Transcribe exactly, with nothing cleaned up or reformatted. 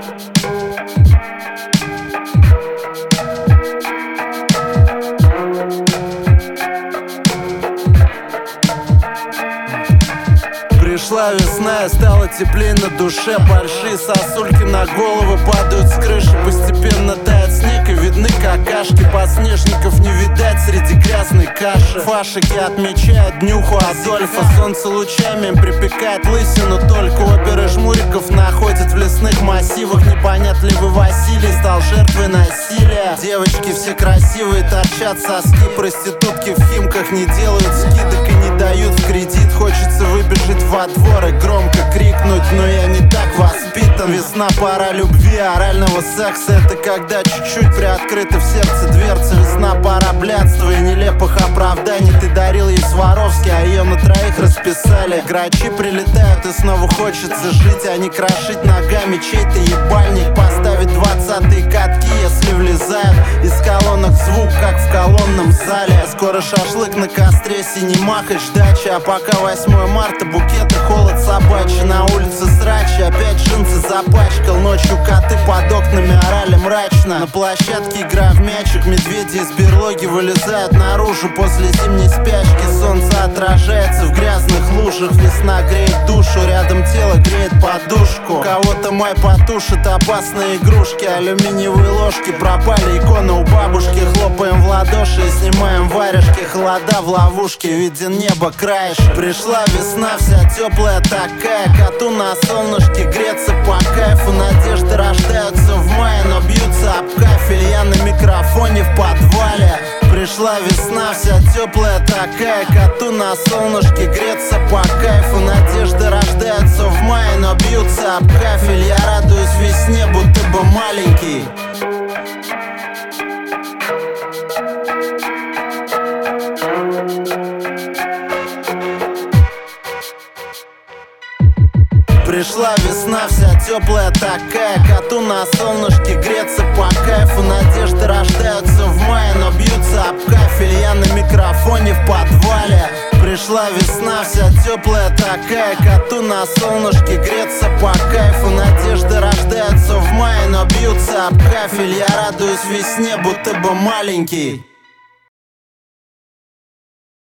Пришла весна и стало теплее на душе. Большие сосульки на голову падают с крыши. Постепенно тает снег и видны какашки. Подснежников не видать среди грязной каши. Фашики отмечают днюху Адольфа. Солнце лучами им припекает лысину. Только оперы жмуриков находят в лесных массивах. Непонятливый Василий стал жертвой насилия. Девочки все красивые, торчат соски. Проститутки в Химках не делают скидок и не дают в кредит. Хочется выбежать во двор и громко крикнуть, но я не так воспитан. Весна, пора любви, орального секса. Это когда чуть-чуть приоткрыта в сердце дверца. Весна, пора блядства и нелепых оправданий. Ты дарил ей Сваровский, а ее на троих расписали. Грачи прилетают и снова хочется жить, а не крошить ногами чей-то ебальник. Поставить двадцатые катки, если влезают из колонок звук, как в колонном зале. Скоро шашлык на костре, синий махач, дача. А пока восьмое марта, букеты, холод собачий. На улице срачи, опять джинсы запачкал. Ночью коты под окнами орали мрачно. На площадке игра в мячик, медведи из берлоги вылезают наружу после зимней спячки. Солнце отражается в грязных лужах. Весна греет душу, рядом тело греет подушку. Кого-то май потушит опасные игрушки. Алюминиевые ложки пропали, икона у бабушки. Хлопаем в ладоши и снимаем варежки. Холода в ловушке, виден небо краешек. Пришла весна, вся теплая такая. Коту на солнышке греться по кайфу. Надежды рождаются в мае, но бьются об кафель. Я на микрофоне в подвале. Пришла весна, вся теплая такая. Коту на солнышке греться по кайфу. Надежды рождаются в мае, но бьются об кафель. Я радуюсь весне, будто бы маленький. Пришла весна, вся теплая такая. Коту на солнышке греться по кайфу. Надежды рождаются в мае, но бьются об кафель. Я на микрофоне в подвале. Пришла весна, вся теплая такая. Коту на солнышке греться по кайфу. Надежды рождаются в мае, но бьются об кафель. Я радуюсь весне, будто бы маленький.